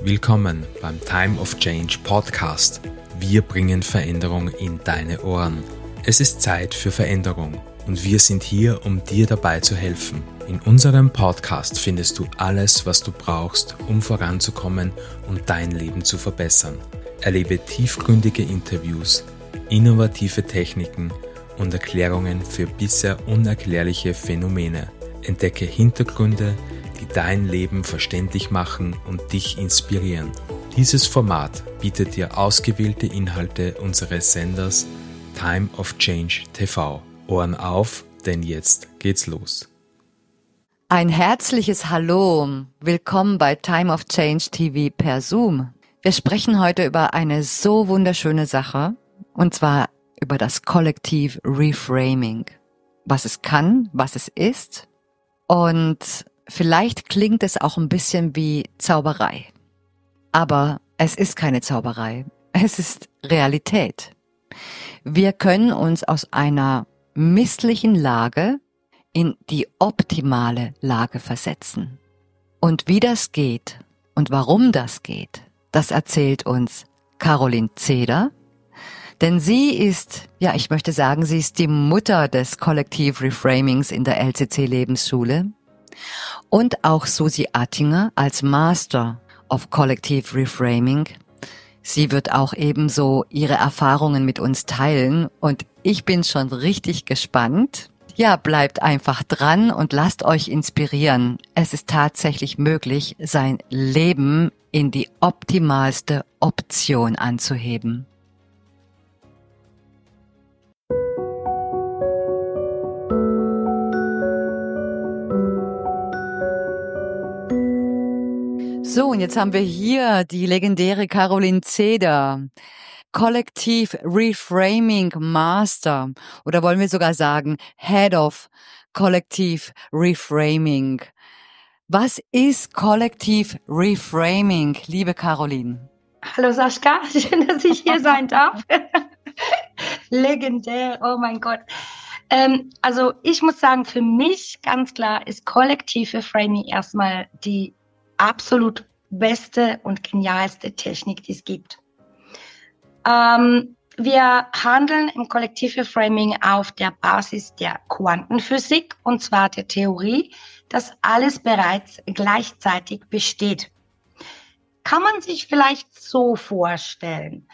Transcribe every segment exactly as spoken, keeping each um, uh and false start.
Willkommen beim Time of Change Podcast. Wir bringen Veränderung in deine Ohren. Es ist Zeit für Veränderung und wir sind hier, um dir dabei zu helfen. In unserem Podcast findest du alles, was du brauchst, um voranzukommen und dein Leben zu verbessern. Erlebe tiefgründige Interviews, innovative Techniken und Erklärungen für bisher unerklärliche Phänomene. Entdecke Hintergründe, die dein Leben verständlich machen und dich inspirieren. Dieses Format bietet dir ausgewählte Inhalte unseres Senders Time of Change T V. Ohren auf, denn jetzt geht's los. Ein herzliches Hallo, willkommen bei Time of Change T V per Zoom. Wir sprechen heute über eine so wunderschöne Sache, und zwar über das Kollektiv Reframing. Was es kann, was es ist, und vielleicht klingt es auch ein bisschen wie Zauberei. Aber es ist keine Zauberei, es ist Realität. Wir können uns aus einer misslichen Lage in die optimale Lage versetzen. Und wie das geht und warum das geht, das erzählt uns Caroline Zeder. Denn sie ist, ja, ich möchte sagen, sie ist die Mutter des Kollektiv Reframings in der L C C Lebensschule. Und auch Susi Attinger als Master of Collective Reframing. Sie wird auch ebenso ihre Erfahrungen mit uns teilen und ich bin schon richtig gespannt. Ja, bleibt einfach dran und lasst euch inspirieren. Es ist tatsächlich möglich, sein Leben in die optimalste Option anzuheben. So, und jetzt haben wir hier die legendäre Caroline Zeder, Kollektiv Reframing Master, oder wollen wir sogar sagen Head of Kollektiv Reframing. Was ist Kollektiv Reframing, liebe Caroline? Hallo Sascha, schön, dass ich hier sein darf. Legendär, oh mein Gott. Ähm, also ich muss sagen, für mich ganz klar ist Kollektiv Reframing erstmal die absolut beste und genialste Technik, die es gibt. Ähm, wir handeln im Kollektiv Reframing auf der Basis der Quantenphysik, und zwar der Theorie, dass alles bereits gleichzeitig besteht. Kann man sich vielleicht so vorstellen.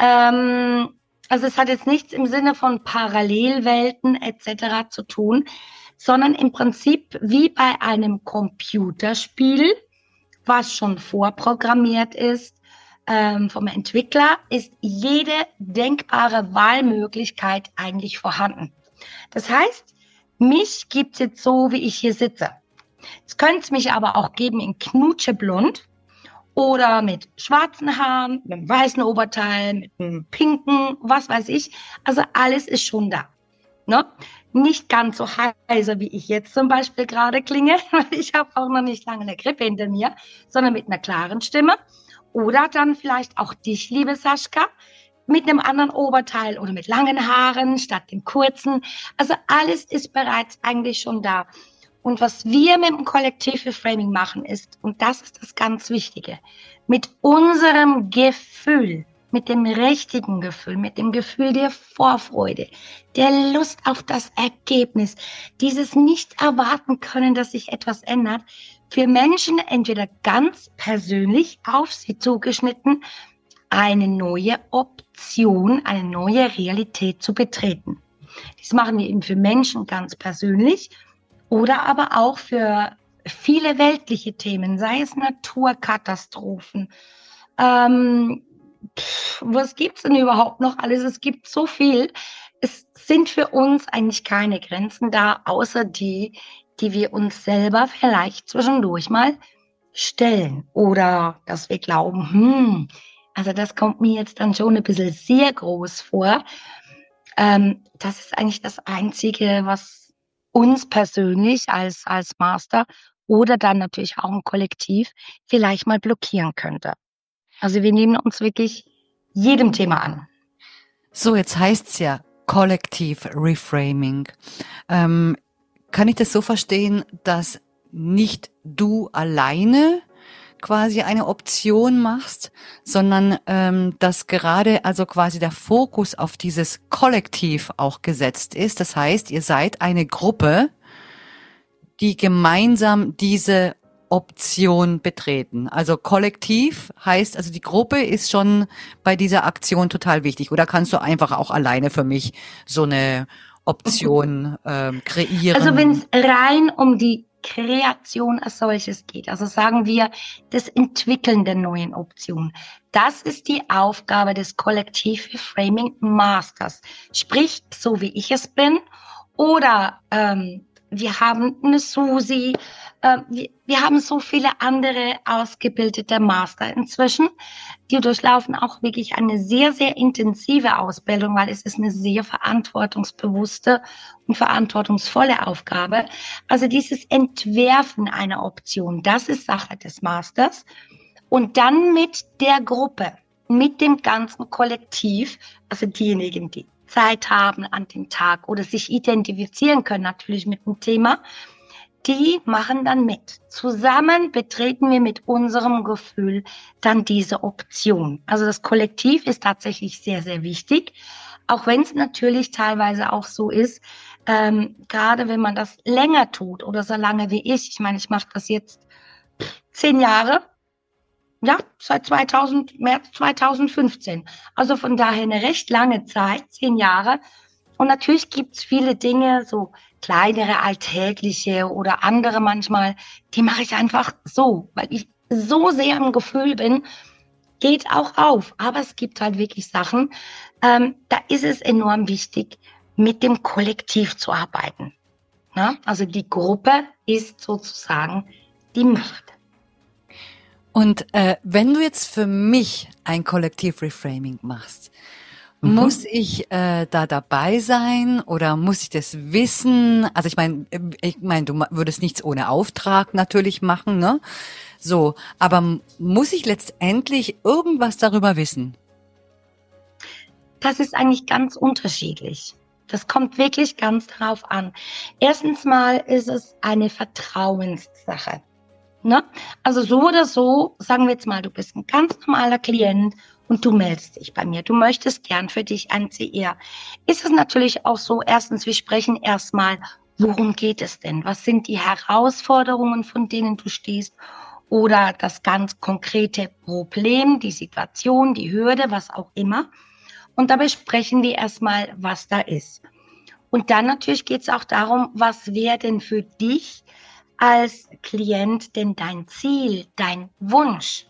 Ähm, also es hat jetzt nichts im Sinne von Parallelwelten et cetera zu tun, sondern im Prinzip wie bei einem Computerspiel, was schon vorprogrammiert ist ähm, vom Entwickler, ist jede denkbare Wahlmöglichkeit eigentlich vorhanden. Das heißt, mich gibt es jetzt so, wie ich hier sitze. Es könnte es mich aber auch geben in knutscheblond oder mit schwarzen Haaren, mit einem weißen Oberteil, mit einem pinken, was weiß ich. Also alles ist schon da. Ne? Nicht ganz so heiser, wie ich jetzt zum Beispiel gerade klinge, weil ich habe auch noch nicht lange eine Grippe hinter mir, sondern mit einer klaren Stimme. Oder dann vielleicht auch dich, liebe Sascha, mit einem anderen Oberteil oder mit langen Haaren statt dem kurzen. Also alles ist bereits eigentlich schon da. Und was wir mit dem Kollektiv Reframing machen ist, und das ist das ganz Wichtige, mit unserem Gefühl, mit dem richtigen Gefühl, mit dem Gefühl der Vorfreude, der Lust auf das Ergebnis, dieses nicht erwarten können, dass sich etwas ändert, für Menschen entweder ganz persönlich auf sie zugeschnitten, eine neue Option, eine neue Realität zu betreten. Das machen wir eben für Menschen ganz persönlich oder aber auch für viele weltliche Themen, sei es Naturkatastrophen, ähm, Pff, was gibt's denn überhaupt noch alles? Es gibt so viel. Es sind für uns eigentlich keine Grenzen da, außer die, die wir uns selber vielleicht zwischendurch mal stellen. Oder dass wir glauben, hm, also das kommt mir jetzt dann schon ein bisschen sehr groß vor. Ähm, das ist eigentlich das Einzige, was uns persönlich als, als Master oder dann natürlich auch ein Kollektiv vielleicht mal blockieren könnte. Also wir nehmen uns wirklich jedem Thema an. So, jetzt heißt's ja Kollektiv Reframing. Ähm, kann ich das so verstehen, dass nicht du alleine quasi eine Option machst, sondern ähm, dass gerade also quasi der Fokus auf dieses Kollektiv auch gesetzt ist. Das heißt, ihr seid eine Gruppe, die gemeinsam diese Option betreten. Also kollektiv heißt, also die Gruppe ist schon bei dieser Aktion total wichtig. Oder kannst du einfach auch alleine für mich so eine Option ähm, kreieren? Also wenn es rein um die Kreation als solches geht, also sagen wir das Entwickeln der neuen Option, das ist die Aufgabe des Collective Reframing Masters. Sprich, so wie ich es bin, oder ähm, wir haben eine Susi, äh, wir, wir haben so viele andere ausgebildete Master inzwischen, die durchlaufen auch wirklich eine sehr, sehr intensive Ausbildung, weil es ist eine sehr verantwortungsbewusste und verantwortungsvolle Aufgabe. Also dieses Entwerfen einer Option, das ist Sache des Masters. Und dann mit der Gruppe, mit dem ganzen Kollektiv, also diejenigen, die Zeit haben an dem Tag oder sich identifizieren können natürlich mit dem Thema, die machen dann mit. Zusammen betreten wir mit unserem Gefühl dann diese Option. Also das Kollektiv ist tatsächlich sehr, sehr wichtig, auch wenn es natürlich teilweise auch so ist, ähm, gerade wenn man das länger tut oder so lange wie ich. Ich meine, ich mache das jetzt zehn Jahre. Ja, seit zweitausend, März zweitausendfünfzehn. Also von daher eine recht lange Zeit, zehn Jahre. Und natürlich gibt's viele Dinge, so kleinere, alltägliche oder andere manchmal, die mache ich einfach so, weil ich so sehr im Gefühl bin, geht auch auf. Aber es gibt halt wirklich Sachen, ähm, da ist es enorm wichtig, mit dem Kollektiv zu arbeiten. Ja? Also die Gruppe ist sozusagen die Macht. Und äh, wenn du jetzt für mich ein Kollektiv-Reframing machst, mhm. muss ich äh, da dabei sein oder muss ich das wissen? Also ich meine, ich meine, du würdest nichts ohne Auftrag natürlich machen, ne? So, aber muss ich letztendlich irgendwas darüber wissen? Das ist eigentlich ganz unterschiedlich. Das kommt wirklich ganz drauf an. Erstens mal ist es eine Vertrauenssache. Ne? Also so oder so, sagen wir jetzt mal, du bist ein ganz normaler Klient und du meldest dich bei mir. Du möchtest gern für dich ein C R. Ist es natürlich auch so, erstens, wir sprechen erstmal, worum geht es denn? Was sind die Herausforderungen, von denen du stehst? Oder das ganz konkrete Problem, die Situation, die Hürde, was auch immer. Und da besprechen wir erstmal, was da ist. Und dann natürlich geht es auch darum, was wäre denn für dich als Klient denn dein Ziel, dein Wunsch?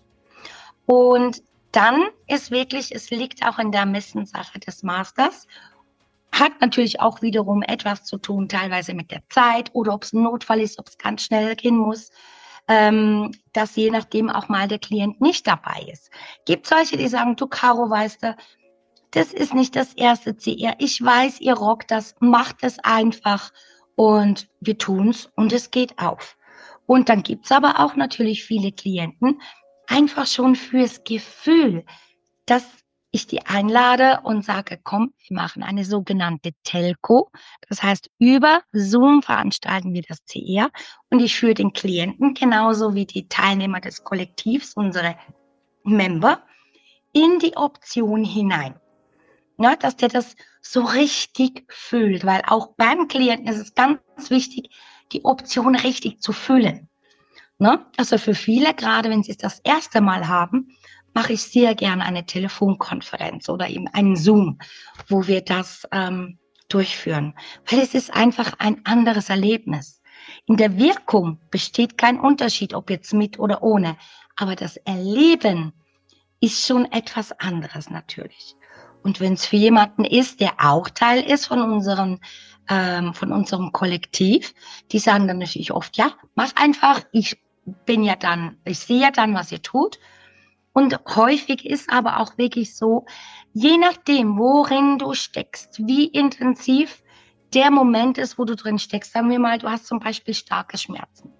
Und dann ist wirklich, es liegt auch in der Ermessenssache des Masters, hat natürlich auch wiederum etwas zu tun, teilweise mit der Zeit oder ob es ein Notfall ist, ob es ganz schnell gehen muss, ähm, dass je nachdem auch mal der Klient nicht dabei ist. Gibt solche, die sagen, du Caro, weißt du, das ist nicht das erste C R. Ich weiß, ihr rockt das, macht es einfach. Und wir tun's und es geht auf. Und dann gibt's aber auch natürlich viele Klienten, einfach schon fürs Gefühl, dass ich die einlade und sage, komm, wir machen eine sogenannte Telco. Das heißt, über Zoom veranstalten wir das C R und ich führe den Klienten genauso wie die Teilnehmer des Kollektivs, unsere Member, in die Option hinein. Ja, dass der das so richtig fühlt, weil auch beim Klienten ist es ganz wichtig, die Option richtig zu fühlen. Ne? Also für viele, gerade wenn sie es das erste Mal haben, mache ich sehr gerne eine Telefonkonferenz oder eben einen Zoom, wo wir das ähm, durchführen, weil es ist einfach ein anderes Erlebnis. In der Wirkung besteht kein Unterschied, ob jetzt mit oder ohne, aber das Erleben ist schon etwas anderes natürlich. Und wenn es für jemanden ist, der auch Teil ist von unserem, ähm, von unserem Kollektiv, die sagen dann natürlich oft, ja, mach einfach, ich bin ja dann, ich sehe ja dann, was ihr tut. Und häufig ist aber auch wirklich so, je nachdem, worin du steckst, wie intensiv der Moment ist, wo du drin steckst. Sagen wir mal, du hast zum Beispiel starke Schmerzen.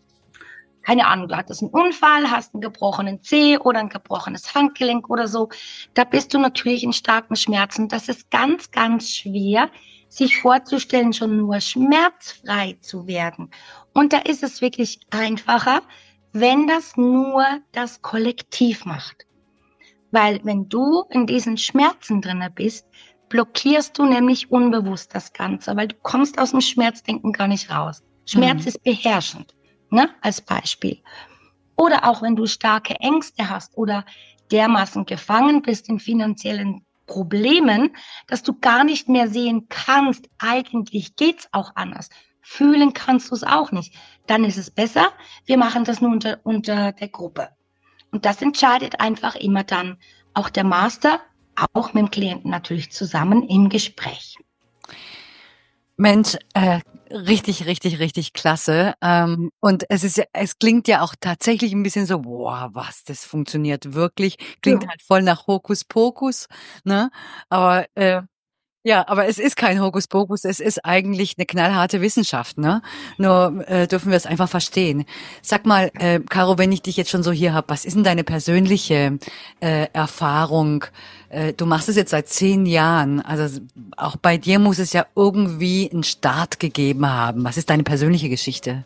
Keine Ahnung, du hattest einen Unfall, hast einen gebrochenen Zeh oder ein gebrochenes Handgelenk oder so. Da bist du natürlich in starken Schmerzen. Das ist ganz, ganz schwer, sich vorzustellen, schon nur schmerzfrei zu werden. Und da ist es wirklich einfacher, wenn das nur das Kollektiv macht. Weil wenn du in diesen Schmerzen drinne bist, blockierst du nämlich unbewusst das Ganze, weil du kommst aus dem Schmerzdenken gar nicht raus. Schmerz mhm. ist beherrschend, ne, als Beispiel. Oder auch wenn du starke Ängste hast oder dermaßen gefangen bist in finanziellen Problemen, dass du gar nicht mehr sehen kannst, eigentlich geht's auch anders. Fühlen kannst du es auch nicht. Dann ist es besser, wir machen das nur unter, unter der Gruppe. Und das entscheidet einfach immer dann auch der Master, auch mit dem Klienten natürlich zusammen im Gespräch. Mensch, äh, richtig, richtig, richtig klasse. Ähm, und es ist ja, es klingt ja auch tatsächlich ein bisschen so, boah, was, das funktioniert wirklich. Klingt ja. halt voll nach Hokuspokus, ne? Aber äh, ja, aber es ist kein Hokuspokus, es ist eigentlich eine knallharte Wissenschaft, ne? Nur äh, dürfen wir es einfach verstehen. Sag mal, äh, Caro, wenn ich dich jetzt schon so hier hab, was ist denn deine persönliche äh, Erfahrung? Äh, du machst es jetzt seit zehn Jahren, also auch bei dir muss es ja irgendwie einen Start gegeben haben. Was ist deine persönliche Geschichte?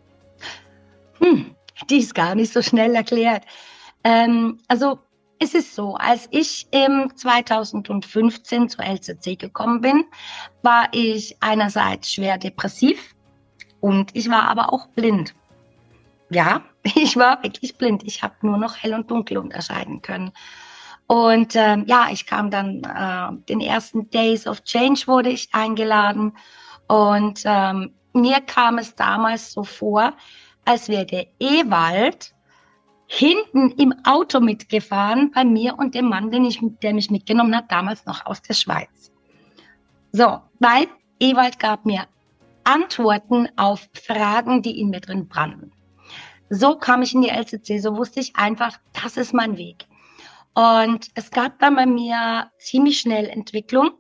Hm, die ist gar nicht so schnell erklärt. Ähm, also Es ist so, als ich im zweitausendfünfzehn zur L Z C gekommen bin, war ich einerseits schwer depressiv und ich war aber auch blind. Ja, ich war wirklich blind. Ich habe nur noch hell und dunkel unterscheiden können. Und ähm, ja, ich kam dann, äh, den ersten Days of Change wurde ich eingeladen und ähm, mir kam es damals so vor, als wäre der Ewald hinten im Auto mitgefahren bei mir und dem Mann, den ich, der mich mitgenommen hat, damals noch aus der Schweiz. So, weil Ewald gab mir Antworten auf Fragen, die in mir drin brannten. So kam ich in die L Z C, so wusste ich einfach, das ist mein Weg. Und es gab dann bei mir ziemlich schnell Entwicklung.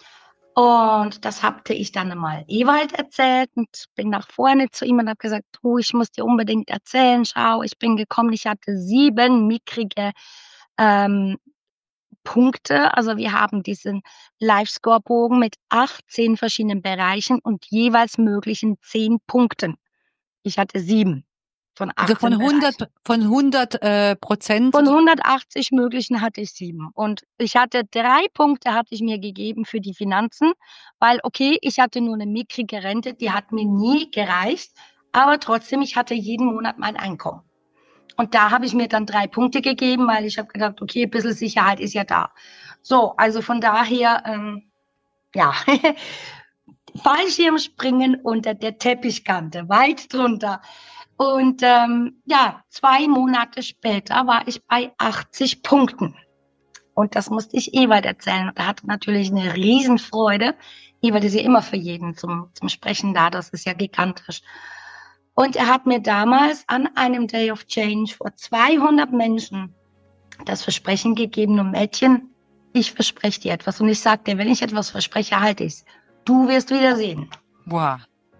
Und das hatte ich dann einmal Ewald erzählt und bin nach vorne zu ihm und habe gesagt, oh, ich muss dir unbedingt erzählen, schau, ich bin gekommen, ich hatte sieben mickrige ähm, Punkte. Also wir haben diesen Live-Score-Bogen mit achtzehn verschiedenen Bereichen und jeweils möglichen zehn Punkten. Ich hatte sieben von achtzehn Also von hundert, Bereichen. von hundert äh, Prozent? Von hundertachtzig möglichen hatte ich sieben. Und ich hatte drei Punkte, hatte ich mir gegeben für die Finanzen, weil, okay, ich hatte nur eine mickrige Rente, die hat mir nie gereicht, aber trotzdem, ich hatte jeden Monat mein Einkommen. Und da habe ich mir dann drei Punkte gegeben, weil ich habe gedacht, okay, ein bisschen Sicherheit ist ja da. So, also von daher, ähm, ja, Fallschirmspringen unter der Teppichkante, weit drunter. Und ähm, ja, zwei Monate später war ich bei achtzig Punkten. Und das musste ich Ewald erzählen. Und er hatte natürlich eine Riesenfreude. Ewald ist ja immer für jeden zum, zum Sprechen da, das ist ja gigantisch. Und er hat mir damals an einem Day of Change vor zweihundert Menschen das Versprechen gegeben, und Mädchen, ich verspreche dir etwas. Und ich sagte, wenn ich etwas verspreche, halte ich es. Du wirst wiedersehen. Wow.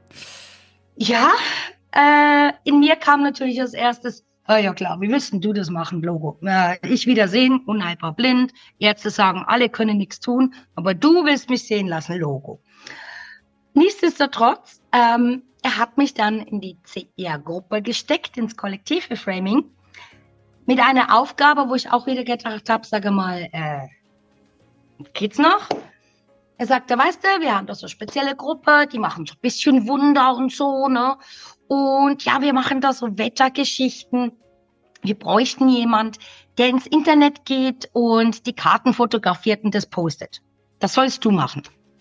Ja, Äh, in mir kam natürlich als erstes, oh ja klar, wie willst denn du das machen, Logo? Äh, ich wiedersehen, unheilbar blind, Ärzte sagen, alle können nichts tun, aber du willst mich sehen lassen, Logo. Nichtsdestotrotz, ähm, er hat mich dann in die C R-Gruppe gesteckt, ins kollektive Framing, mit einer Aufgabe, wo ich auch wieder gedacht habe, sage mal, äh, geht's noch? Er sagte, weißt du, wir haben da so eine spezielle Gruppe, die machen so ein bisschen Wunder und so, ne? Und ja, wir machen da so Wettergeschichten. Wir bräuchten jemand, der ins Internet geht und die Karten fotografiert und das postet. Das sollst du machen.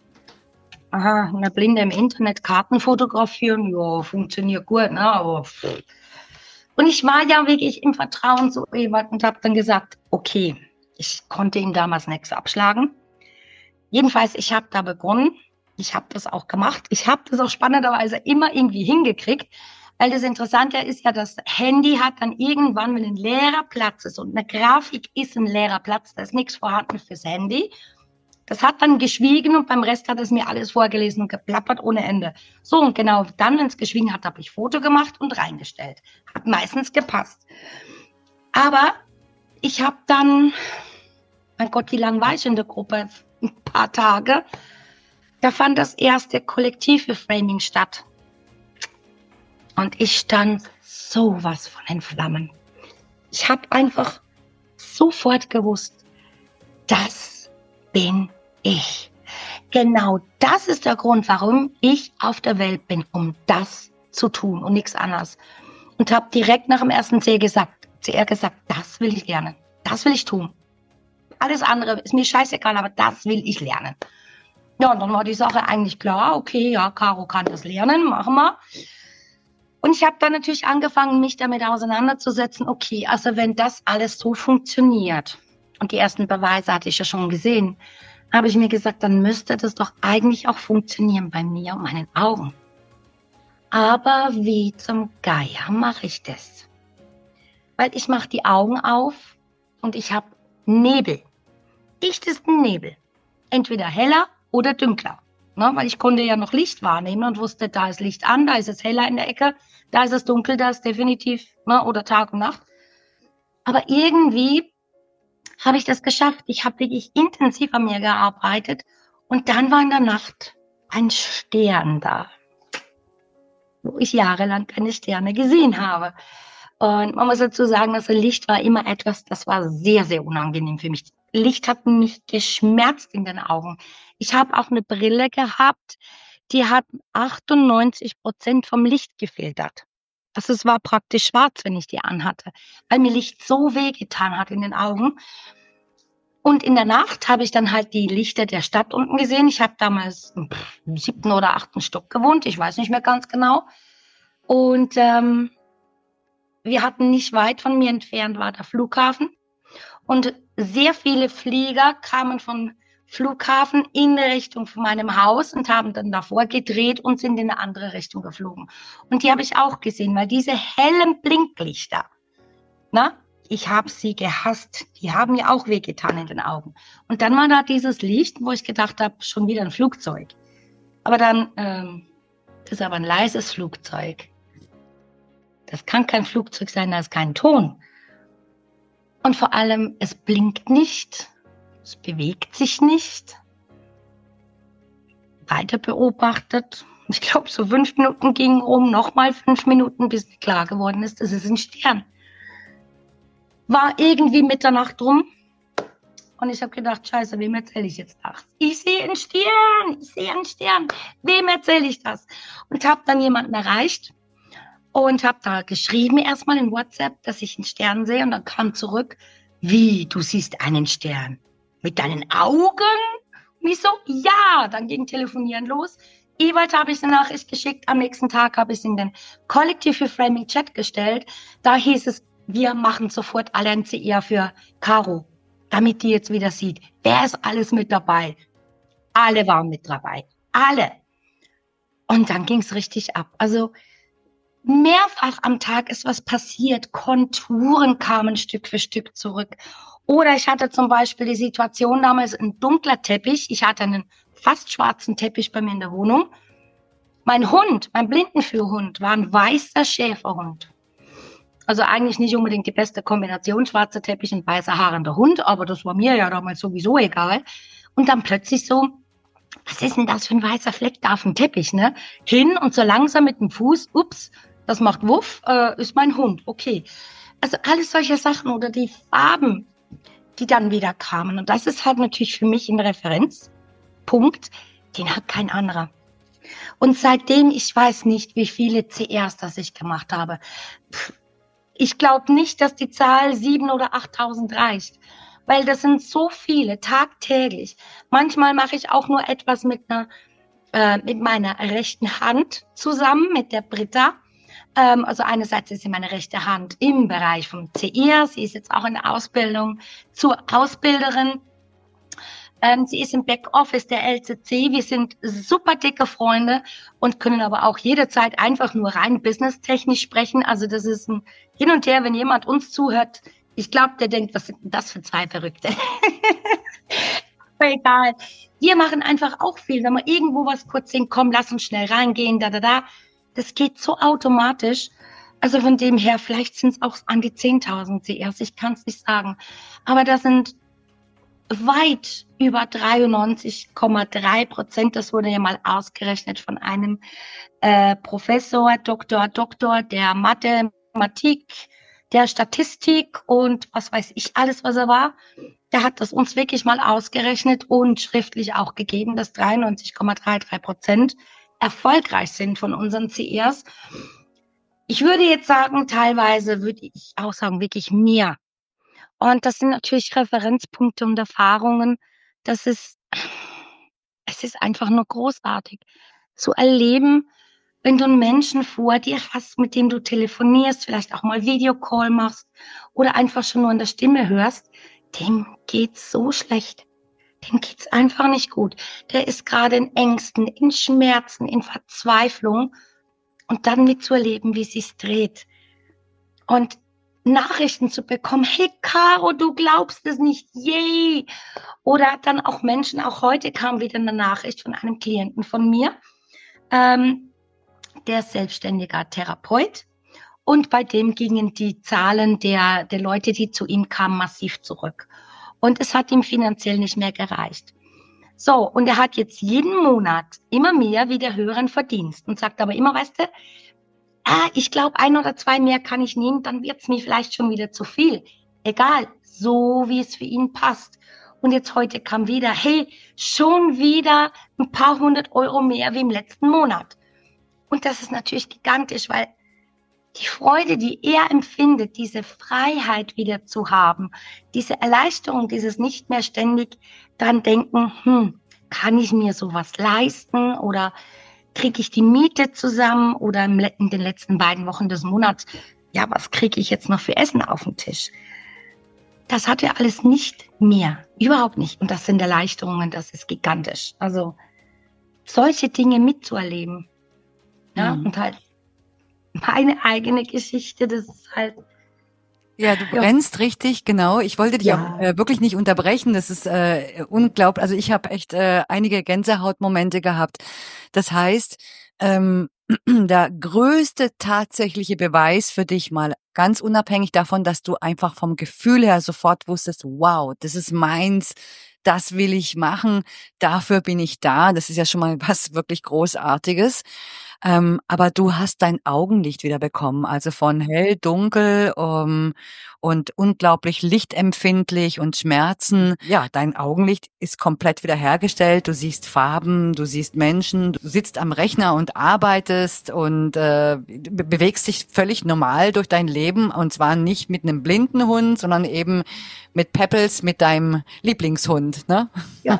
Aha, eine Blinde im Internet Karten fotografieren, ja, funktioniert gut, ne? Aber und ich war ja wirklich im Vertrauen zu Ewald und habe dann gesagt, okay, ich konnte ihm damals nichts abschlagen. Jedenfalls, ich habe da begonnen. Ich habe das auch gemacht. Ich habe das auch spannenderweise immer irgendwie hingekriegt, weil das Interessante ist ja, das Handy hat dann irgendwann, wenn ein leerer Platz ist und eine Grafik ist ein leerer Platz, da ist nichts vorhanden fürs Handy. Das hat dann geschwiegen und beim Rest hat es mir alles vorgelesen und geplappert ohne Ende. So, und genau dann, wenn es geschwiegen hat, habe ich Foto gemacht und reingestellt. Hat meistens gepasst. Aber ich habe dann, mein Gott, wie lange war ich in der Gruppe? Ein paar Tage. Da fand das erste kollektive Framing statt. Und ich stand sowas von entflammen. Ich habe einfach sofort gewusst, das bin ich. Genau das ist der Grund, warum ich auf der Welt bin, um das zu tun und nichts anderes. Und habe direkt nach dem ersten C gesagt, C R gesagt, das will ich lernen, das will ich tun. Alles andere ist mir scheißegal, aber das will ich lernen. Ja, und dann war die Sache eigentlich klar, okay, ja, Caro kann das lernen, machen wir. Und ich habe dann natürlich angefangen, mich damit auseinanderzusetzen, okay, also wenn das alles so funktioniert, und die ersten Beweise hatte ich ja schon gesehen, habe ich mir gesagt, dann müsste das doch eigentlich auch funktionieren bei mir und meinen Augen. Aber wie zum Geier mache ich das? Weil ich mache die Augen auf und ich habe Nebel, dichtesten Nebel, entweder heller oder dünkler, ne? Weil ich konnte ja noch Licht wahrnehmen und wusste, da ist Licht an, da ist es heller in der Ecke, da ist es dunkel, da ist definitiv, ne? Oder Tag und Nacht. Aber irgendwie habe ich das geschafft. Ich habe wirklich intensiv an mir gearbeitet und dann war in der Nacht ein Stern da, wo ich jahrelang keine Sterne gesehen habe. Und man muss dazu sagen, dass Licht war immer etwas, das war sehr, sehr unangenehm für mich. Licht hat mich geschmerzt in den Augen. Ich habe auch eine Brille gehabt, die hat achtundneunzig Prozent vom Licht gefiltert. Also es war praktisch schwarz, wenn ich die anhatte, weil mir Licht so wehgetan hat in den Augen. Und in der Nacht habe ich dann halt die Lichter der Stadt unten gesehen. Ich habe damals im siebten oder achten Stock gewohnt, ich weiß nicht mehr ganz genau. Und ähm, wir hatten nicht weit von mir entfernt war der Flughafen. Und sehr viele Flieger kamen vom Flughafen in Richtung von meinem Haus und haben dann davor gedreht und sind in eine andere Richtung geflogen. Und die habe ich auch gesehen, weil diese hellen Blinklichter, na, ich habe sie gehasst. Die haben mir auch wehgetan in den Augen. Und dann war da dieses Licht, wo ich gedacht habe, schon wieder ein Flugzeug. Aber dann, ähm, das ist aber ein leises Flugzeug. Das kann kein Flugzeug sein, da ist kein Ton. Und vor allem, es blinkt nicht, es bewegt sich nicht. Weiter beobachtet. Ich glaube, so fünf Minuten gingen um, nochmal fünf Minuten, bis klar geworden ist, das ist ein Stern. War irgendwie Mitternacht rum und ich habe gedacht, scheiße, wem erzähle ich jetzt das? Ich sehe einen Stern, ich sehe einen Stern, wem erzähle ich das? Und habe dann jemanden erreicht und habe da geschrieben erstmal in WhatsApp, dass ich einen Stern sehe und dann kam zurück, wie, du siehst einen Stern? Mit deinen Augen? Und ich so, ja, dann ging Telefonieren los. Ewald habe ich eine Nachricht geschickt, am nächsten Tag habe ich es in den Collective Framing Chat gestellt, da hieß es, wir machen sofort alle ein C R für Caro, damit die jetzt wieder sieht, wer ist alles mit dabei. Alle waren mit dabei, alle. Und dann ging es richtig ab. Also mehrfach am Tag ist was passiert. Konturen kamen Stück für Stück zurück. Oder ich hatte zum Beispiel die Situation damals, ein dunkler Teppich. Ich hatte einen fast schwarzen Teppich bei mir in der Wohnung. Mein Hund, mein Blindenführhund, war ein weißer Schäferhund. Also eigentlich nicht unbedingt die beste Kombination, schwarzer Teppich und weißer haarender Hund, aber das war mir ja damals sowieso egal. Und dann plötzlich so, was ist denn das für ein weißer Fleck da auf dem Teppich, ne? Hin und so langsam mit dem Fuß, ups, das macht Wuff, äh, ist mein Hund, okay. Also alles solche Sachen oder die Farben, die dann wieder kamen. Und das ist halt natürlich für mich ein Referenzpunkt, den hat kein anderer. Und seitdem, ich weiß nicht, wie viele C Rs das ich gemacht habe. Pff, Ich glaube nicht, dass die Zahl siebentausend oder achttausend reicht, weil das sind so viele tagtäglich. Manchmal mache ich auch nur etwas mit einer, äh, mit meiner rechten Hand zusammen, mit der Britta. Ähm, also einerseits ist sie meine rechte Hand im Bereich vom C R. Sie ist jetzt auch in der Ausbildung zur Ausbilderin. Ähm, sie ist im Backoffice der L C C. Wir sind super dicke Freunde und können aber auch jederzeit einfach nur rein businesstechnisch sprechen. Also das ist ein Hin und Her, wenn jemand uns zuhört. Ich glaube, der denkt, was sind das für zwei Verrückte? Aber egal. Wir machen einfach auch viel. Wenn wir irgendwo was kurz sehen, komm, lass uns schnell reingehen, da, da, da. Das geht so automatisch. Also von dem her, vielleicht sind es auch an die zehntausend C Rs. Ich kann es nicht sagen. Aber das sind weit über dreiundneunzig Komma drei Prozent, das wurde ja mal ausgerechnet von einem äh, Professor, Doktor, Doktor der Mathe, Mathematik, der Statistik und was weiß ich alles, was er war. Der hat das uns wirklich mal ausgerechnet und schriftlich auch gegeben, dass dreiundneunzig Komma dreiunddreißig Prozent erfolgreich sind von unseren C Rs. Ich würde jetzt sagen, teilweise würde ich auch sagen, wirklich mehr. Und das sind natürlich Referenzpunkte und Erfahrungen. Das ist, es ist einfach nur großartig zu erleben, wenn du einen Menschen vor dir hast, mit dem du telefonierst, vielleicht auch mal Videocall machst oder einfach schon nur an der Stimme hörst, dem geht's so schlecht. Dem geht's einfach nicht gut. Der ist gerade in Ängsten, in Schmerzen, in Verzweiflung. Und dann mitzuerleben, wie sich's dreht. Und Nachrichten zu bekommen, hey Caro, du glaubst es nicht, yay! Oder dann auch Menschen, auch heute kam wieder eine Nachricht von einem Klienten von mir, ähm, der ist selbstständiger Therapeut. Und bei dem gingen die Zahlen der, der Leute, die zu ihm kamen, massiv zurück. Und es hat ihm finanziell nicht mehr gereicht. So, und er hat jetzt jeden Monat immer mehr wieder höheren Verdienst und sagt aber immer, weißt du, ah, ich glaube, ein oder zwei mehr kann ich nehmen, dann wird es mir vielleicht schon wieder zu viel. Egal, so wie es für ihn passt. Und jetzt heute kam wieder, hey, schon wieder ein paar hundert Euro mehr wie im letzten Monat. Und das ist natürlich gigantisch, weil die Freude, die er empfindet, diese Freiheit wieder zu haben, diese Erleichterung, dieses nicht mehr ständig dran denken, hm, kann ich mir sowas leisten oder kriege ich die Miete zusammen oder in den letzten beiden Wochen des Monats, ja, was kriege ich jetzt noch für Essen auf den Tisch? Das hat er alles nicht mehr, überhaupt nicht. Und das sind Erleichterungen, das ist gigantisch. Also solche Dinge mitzuerleben, ja, mhm. und halt meine eigene Geschichte, das ist halt... Ja, du brennst ja. richtig, genau. Ich wollte dich ja. auch äh, wirklich nicht unterbrechen. Das ist äh, unglaublich. Also ich habe echt äh, einige Gänsehautmomente gehabt. Das heißt, ähm, der größte tatsächliche Beweis für dich mal, ganz unabhängig davon, dass du einfach vom Gefühl her sofort wusstest, wow, das ist meins, das will ich machen, dafür bin ich da. Das ist ja schon mal was wirklich Großartiges. Ähm, aber du hast dein Augenlicht wieder bekommen, also von hell, dunkel um, und unglaublich lichtempfindlich und Schmerzen. Ja, dein Augenlicht ist komplett wiederhergestellt. Du siehst Farben, du siehst Menschen, du sitzt am Rechner und arbeitest und äh, be- bewegst dich völlig normal durch dein Leben und zwar nicht mit einem blinden Hund, sondern eben mit Pebbles, mit deinem Lieblingshund, ne? Ja.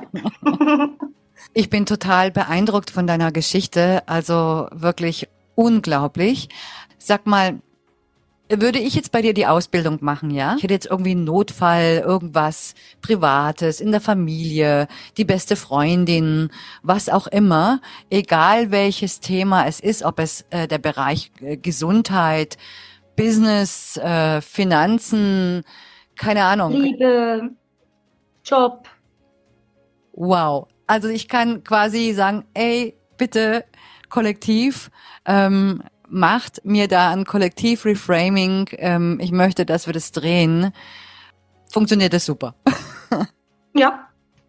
Ich bin total beeindruckt von deiner Geschichte, also wirklich unglaublich. Sag mal, würde ich jetzt bei dir die Ausbildung machen, ja? Ich hätte jetzt irgendwie einen Notfall, irgendwas Privates in der Familie, die beste Freundin, was auch immer, egal welches Thema es ist, ob es äh, der Bereich äh, Gesundheit, Business, äh, Finanzen, keine Ahnung. Liebe, Job. Wow. Also ich kann quasi sagen, ey, bitte, Kollektiv, ähm, macht mir da ein Kollektiv-Reframing. Ähm, ich möchte, dass wir das drehen. Funktioniert das super. Ja.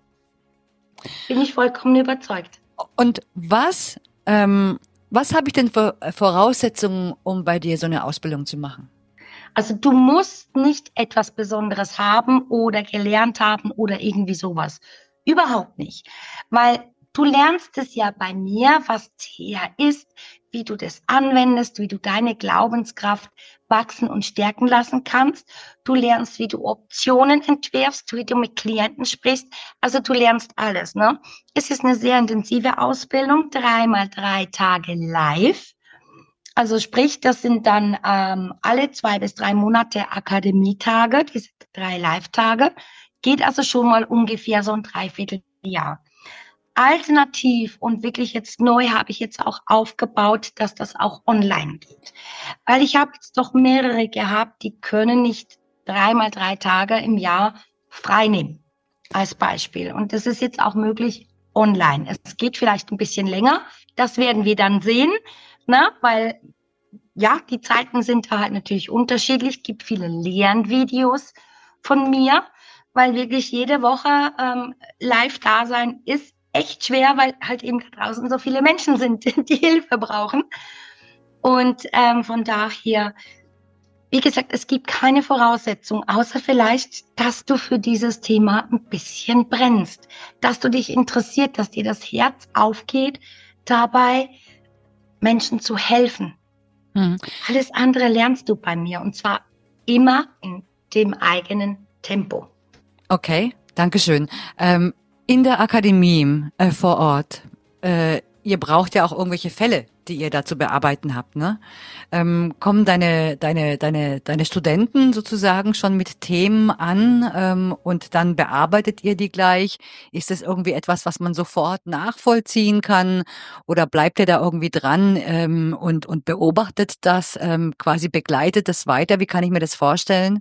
Bin ich vollkommen überzeugt. Und was, ähm, was habe ich denn für Voraussetzungen, um bei dir so eine Ausbildung zu machen? Also du musst nicht etwas Besonderes haben oder gelernt haben oder irgendwie sowas. Überhaupt nicht, weil du lernst es ja bei mir, was T H ist, wie du das anwendest, wie du deine Glaubenskraft wachsen und stärken lassen kannst. Du lernst, wie du Optionen entwirfst, wie du mit Klienten sprichst. Also du lernst alles, ne? Es ist eine sehr intensive Ausbildung, dreimal drei Tage live. Also sprich, das sind dann ähm, alle zwei bis drei Monate Akademietage, diese drei Live-Tage. Geht also schon mal ungefähr so ein Dreivierteljahr. Alternativ und wirklich jetzt neu habe ich jetzt auch aufgebaut, dass das auch online geht. Weil ich habe jetzt doch mehrere gehabt, die können nicht dreimal drei Tage im Jahr frei nehmen, als Beispiel. Und das ist jetzt auch möglich online. Es geht vielleicht ein bisschen länger, das werden wir dann sehen, ne? Weil ja, die Zeiten sind da halt natürlich unterschiedlich. Es gibt viele Lernvideos von mir, weil wirklich jede Woche ähm, live da sein ist echt schwer, weil halt eben da draußen so viele Menschen sind, die Hilfe brauchen. Und ähm, von daher, wie gesagt, es gibt keine Voraussetzung, außer vielleicht, dass du für dieses Thema ein bisschen brennst, dass du dich interessiert, dass dir das Herz aufgeht, dabei Menschen zu helfen. Mhm. Alles andere lernst du bei mir und zwar immer in dem eigenen Tempo. Okay, danke schön. Ähm, in der Akademie äh, vor Ort, äh, ihr braucht ja auch irgendwelche Fälle, die ihr da zu bearbeiten habt, ne? Ähm, kommen deine, deine, deine, deine Studenten sozusagen schon mit Themen an ähm, und dann bearbeitet ihr die gleich? Ist das irgendwie etwas, was man sofort nachvollziehen kann? Oder bleibt ihr da irgendwie dran ähm, und, und beobachtet das, ähm, quasi begleitet das weiter? Wie kann ich mir das vorstellen?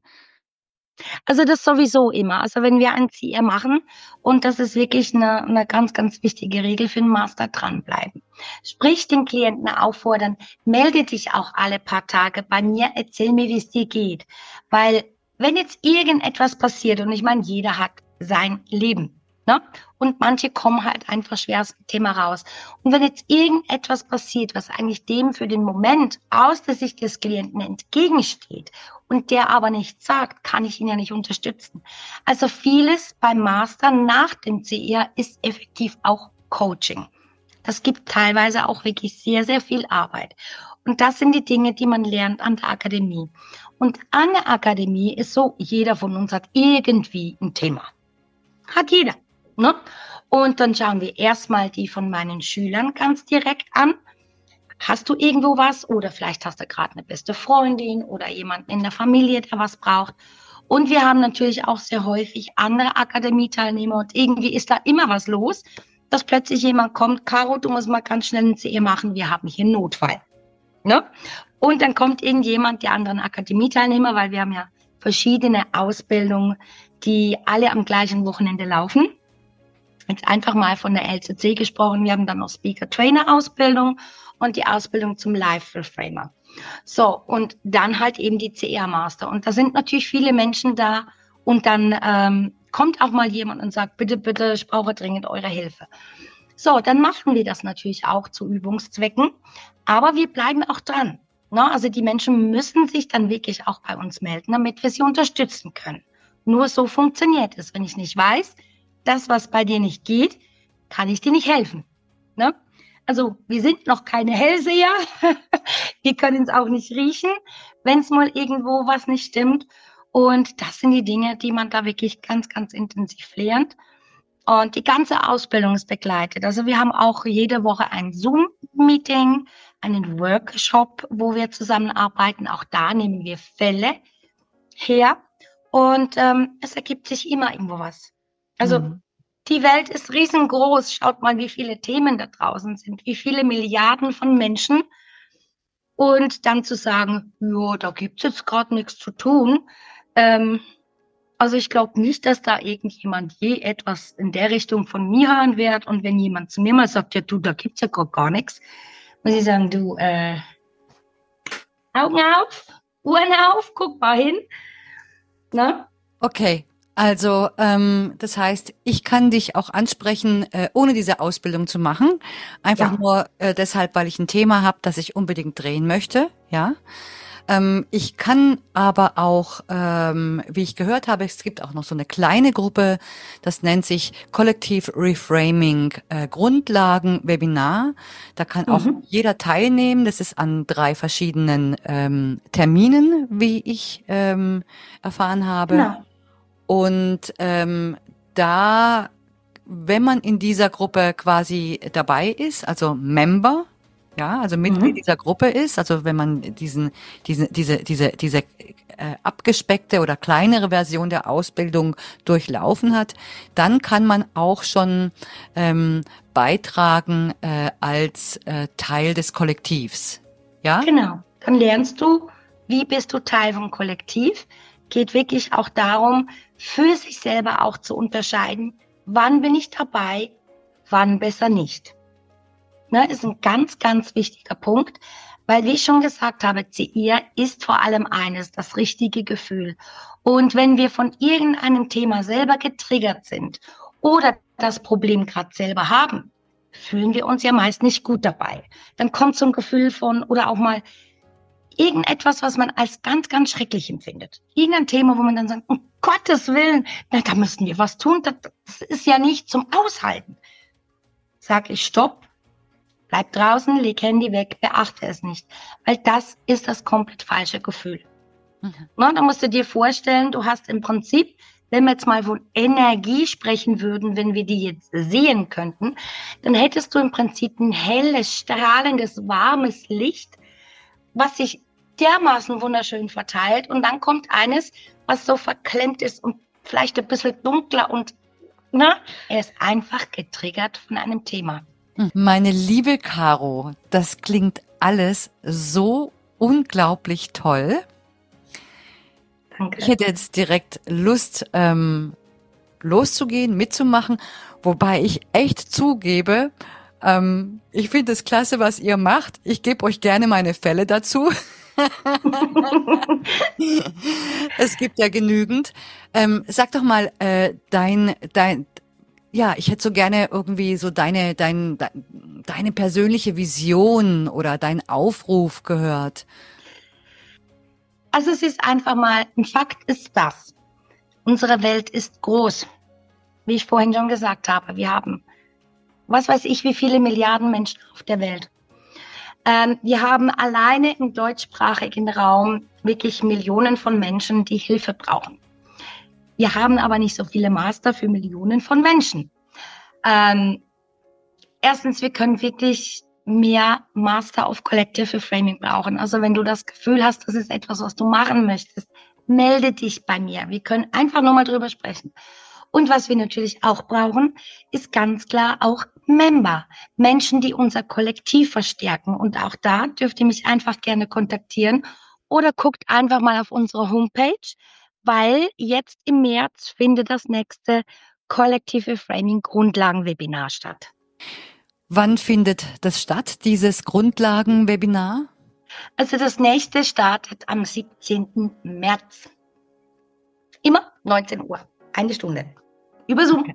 Also das sowieso immer. Also wenn wir ein C R machen, und das ist wirklich eine, eine ganz, ganz wichtige Regel für den Master, dranbleiben. Sprich den Klienten auffordern, melde dich auch alle paar Tage bei mir, erzähl mir, wie es dir geht. Weil wenn jetzt irgendetwas passiert, und ich meine, jeder hat sein Leben, ne? Und manche kommen halt einfach schwer aus dem Thema raus. Und wenn jetzt irgendetwas passiert, was eigentlich dem für den Moment aus der Sicht des Klienten entgegensteht und der aber nichts sagt, kann ich ihn ja nicht unterstützen. Also vieles beim Master nach dem C R ist effektiv auch Coaching. Das gibt teilweise auch wirklich sehr, sehr viel Arbeit. Und das sind die Dinge, die man lernt an der Akademie. Und an der Akademie ist so, jeder von uns hat irgendwie ein Thema. Hat jeder. Ne? Und dann schauen wir erstmal die von meinen Schülern ganz direkt an. Hast du irgendwo was? Oder vielleicht hast du gerade eine beste Freundin oder jemanden in der Familie, der was braucht. Und wir haben natürlich auch sehr häufig andere Akademieteilnehmer und irgendwie ist da immer was los, dass plötzlich jemand kommt, Caro, du musst mal ganz schnell ein C R machen, wir haben hier einen Notfall. Ne? Und dann kommt irgendjemand, die anderen Akademieteilnehmer, weil wir haben ja verschiedene Ausbildungen, die alle am gleichen Wochenende laufen. Jetzt einfach mal von der L C C gesprochen. Wir haben dann noch Speaker-Trainer-Ausbildung und die Ausbildung zum Live-Reframer. So, und dann halt eben die C R-Master. Und da sind natürlich viele Menschen da und dann ähm, kommt auch mal jemand und sagt, bitte, bitte, ich brauche dringend eure Hilfe. So, dann machen wir das natürlich auch zu Übungszwecken, aber wir bleiben auch dran. Ne? Also die Menschen müssen sich dann wirklich auch bei uns melden, damit wir sie unterstützen können. Nur so funktioniert es. Wenn ich nicht weiß, das, was bei dir nicht geht, kann ich dir nicht helfen. Ne? Also wir sind noch keine Hellseher, wir können es auch nicht riechen, wenn es mal irgendwo was nicht stimmt. Und das sind die Dinge, die man da wirklich ganz, ganz intensiv lernt. Und die ganze Ausbildung ist begleitet. Also wir haben auch jede Woche ein Zoom-Meeting, einen Workshop, wo wir zusammenarbeiten. Auch da nehmen wir Fälle her. Und ähm, es ergibt sich immer irgendwo was. Also mhm. Die Welt ist riesengroß. Schaut mal, wie viele Themen da draußen sind, wie viele Milliarden von Menschen. Und dann zu sagen, ja, da gibt's jetzt gerade nichts zu tun. Ähm, also ich glaube nicht, dass da irgendjemand je etwas in der Richtung von mir hören wird. Und wenn jemand zu mir mal sagt, ja du, da gibt's ja gerade gar nichts, muss ich sagen, du, äh, Augen auf, Ohren auf, guck mal hin. Na? Okay. Also ähm, das heißt, ich kann dich auch ansprechen, äh, ohne diese Ausbildung zu machen. Einfach ja. nur äh, deshalb, weil ich ein Thema habe, das ich unbedingt drehen möchte. Ja. Ähm, ich kann aber auch, ähm, wie ich gehört habe, es gibt auch noch so eine kleine Gruppe, das nennt sich Collective Reframing äh, Grundlagen Webinar. Da kann auch mhm. jeder teilnehmen. Das ist an drei verschiedenen ähm, Terminen, wie ich ähm, erfahren habe. Ja. Und ähm, da, wenn man in dieser Gruppe quasi dabei ist, also Member, ja, also Mitglied mhm. dieser Gruppe ist, also wenn man diesen, diese, diese, diese, diese äh, abgespeckte oder kleinere Version der Ausbildung durchlaufen hat, dann kann man auch schon ähm, beitragen äh, als äh, Teil des Kollektivs, ja? Genau. Dann lernst du, wie bist du Teil vom Kollektiv. Geht wirklich auch darum, für sich selber auch zu unterscheiden, wann bin ich dabei, wann besser nicht. Ne, ist ein ganz, ganz wichtiger Punkt, weil, wie ich schon gesagt habe, C R ist vor allem eines, das richtige Gefühl. Und wenn wir von irgendeinem Thema selber getriggert sind oder das Problem gerade selber haben, fühlen wir uns ja meist nicht gut dabei. Dann kommt so ein Gefühl von, oder auch mal, irgendetwas, was man als ganz, ganz schrecklich empfindet. Irgendein Thema, wo man dann sagt, um Gottes Willen, na, da müssen wir was tun, das, das ist ja nicht zum Aushalten. Sag ich, stopp, bleib draußen, leg Handy weg, beachte es nicht. Weil das ist das komplett falsche Gefühl. Mhm. Na, da musst du dir vorstellen, du hast im Prinzip, wenn wir jetzt mal von Energie sprechen würden, wenn wir die jetzt sehen könnten, dann hättest du im Prinzip ein helles, strahlendes, warmes Licht, was sich dermaßen wunderschön verteilt. Und dann kommt eines, was so verklemmt ist und vielleicht ein bisschen dunkler und na, er ist einfach getriggert von einem Thema. Meine liebe Caro, das klingt alles so unglaublich toll. Danke. Ich hätte jetzt direkt Lust, ähm, loszugehen, mitzumachen, wobei ich echt zugebe, ähm, ich finde es klasse, was ihr macht. Ich gebe euch gerne meine Fälle dazu. Es gibt ja genügend. Ähm, sag doch mal, äh, dein, dein, ja, ich hätte so gerne irgendwie so deine, dein, deine persönliche Vision oder dein Aufruf gehört. Also es ist einfach mal, ein Fakt ist das. Unsere Welt ist groß. Wie ich vorhin schon gesagt habe, wir haben, was weiß ich, wie viele Milliarden Menschen auf der Welt. Ähm, wir haben alleine im deutschsprachigen Raum wirklich Millionen von Menschen, die Hilfe brauchen. Wir haben aber nicht so viele Master für Millionen von Menschen. Ähm, erstens, wir können wirklich mehr Master of Collective Reframing brauchen. Also wenn du das Gefühl hast, das ist etwas, was du machen möchtest, melde dich bei mir. Wir können einfach nur mal drüber sprechen. Und was wir natürlich auch brauchen, ist ganz klar auch Member. Menschen, die unser Kollektiv verstärken. Und auch da dürft ihr mich einfach gerne kontaktieren oder guckt einfach mal auf unsere Homepage, weil jetzt im März findet das nächste Collective Reframing Grundlagen-Webinar statt. Wann findet das statt, dieses Grundlagen-Webinar? Also das nächste startet am siebzehnten März. Immer neunzehn Uhr. Eine Stunde. Über Zoom.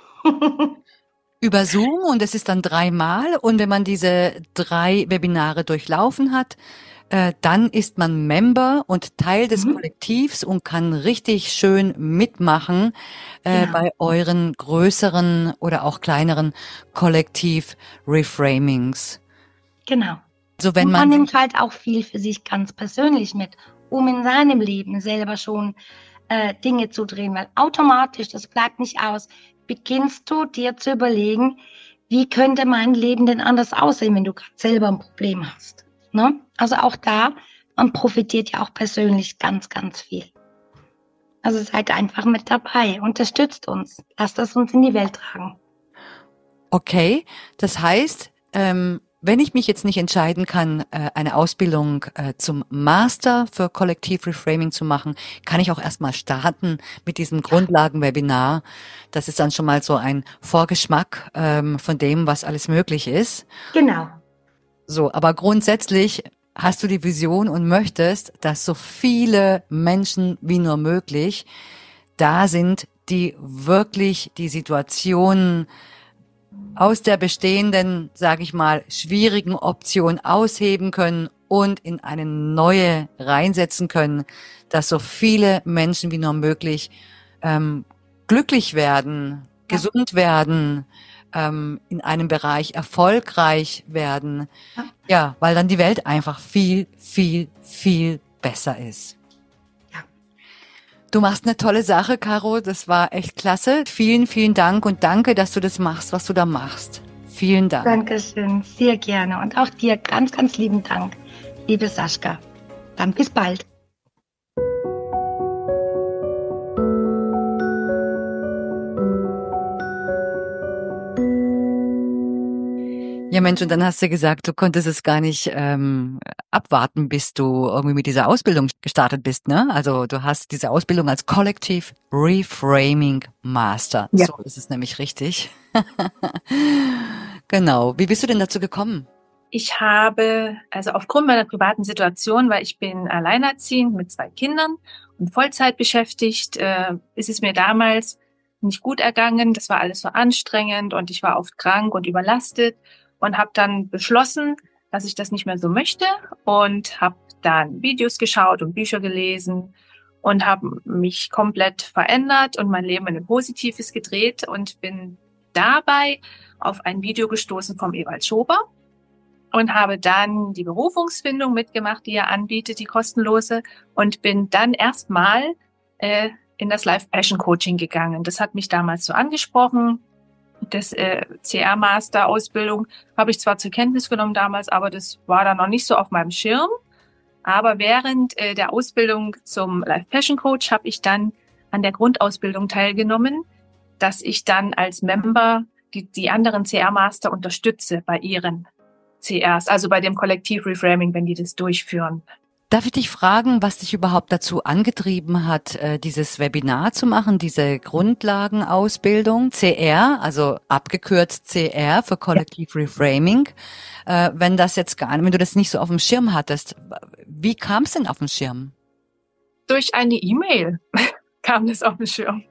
Über Zoom und es ist dann dreimal. Und wenn man diese drei Webinare durchlaufen hat, äh, dann ist man Member und Teil des mhm. Kollektivs und kann richtig schön mitmachen äh, genau. bei euren größeren oder auch kleineren Kollektiv-Reframings. Genau. Also wenn und man, man nimmt halt auch viel für sich ganz persönlich mit, um in seinem Leben selber schon äh, Dinge zu drehen, weil automatisch, das bleibt nicht aus, beginnst du dir zu überlegen, wie könnte mein Leben denn anders aussehen, wenn du gerade selber ein Problem hast. Ne? Also auch da, man profitiert ja auch persönlich ganz, ganz viel. Also seid einfach mit dabei, unterstützt uns, lasst es uns in die Welt tragen. Okay, das heißt, ähm, wenn ich mich jetzt nicht entscheiden kann, äh, eine Ausbildung äh, zum Master für Kollektiv Reframing zu machen, kann ich auch erstmal starten mit diesem Grundlagen-Webinar. Das ist dann schon mal so ein Vorgeschmack ähm, von dem, was alles möglich ist. Genau. So, aber grundsätzlich hast du die Vision und möchtest, dass so viele Menschen wie nur möglich da sind, die wirklich die Situation aus der bestehenden, sage ich mal, schwierigen Option ausheben können und in eine neue reinsetzen können, dass so viele Menschen wie nur möglich ähm, glücklich werden, ja. gesund werden, ähm, in einem Bereich erfolgreich werden. Ja. ja, weil dann die Welt einfach viel, viel, viel besser ist. Du machst eine tolle Sache, Caro. Das war echt klasse. Vielen, vielen Dank und danke, dass du das machst, was du da machst. Vielen Dank. Dankeschön, sehr gerne. Und auch dir ganz, ganz lieben Dank, liebe Sascha. Dann bis bald. Ja Mensch, und dann hast du gesagt, du konntest es gar nicht ähm, abwarten, bis du irgendwie mit dieser Ausbildung gestartet bist, ne? Also du hast diese Ausbildung als Collective Reframing Master. Ja. So ist es nämlich richtig. Genau. Wie bist du denn dazu gekommen? Ich habe, also aufgrund meiner privaten Situation, weil ich bin alleinerziehend mit zwei Kindern und Vollzeit beschäftigt, äh, ist es mir damals nicht gut ergangen. Das war alles so anstrengend und ich war oft krank und überlastet. Und habe dann beschlossen, dass ich das nicht mehr so möchte und habe dann Videos geschaut und Bücher gelesen und habe mich komplett verändert und mein Leben in ein Positives gedreht und bin dabei auf ein Video gestoßen vom Ewald Schober und habe dann die Berufungsfindung mitgemacht, die er anbietet, die kostenlose, und bin dann erstmal äh, in das Life Passion Coaching gegangen. Das hat mich damals so angesprochen. Das äh, C R-Master-Ausbildung habe ich zwar zur Kenntnis genommen damals, aber das war dann noch nicht so auf meinem Schirm. Aber während äh, der Ausbildung zum Life Passion Coach habe ich dann an der Grundausbildung teilgenommen, dass ich dann als Member die, die anderen C R-Master unterstütze bei ihren C Rs, also bei dem Kollektiv-Reframing, wenn die das durchführen. Darf ich dich fragen, was dich überhaupt dazu angetrieben hat, dieses Webinar zu machen, diese Grundlagenausbildung C R, also abgekürzt C R für Kollektiv Reframing? Äh, wenn das jetzt gar nicht, wenn du das nicht so auf dem Schirm hattest, wie kam es denn auf den Schirm? Durch eine E-Mail kam das auf den Schirm.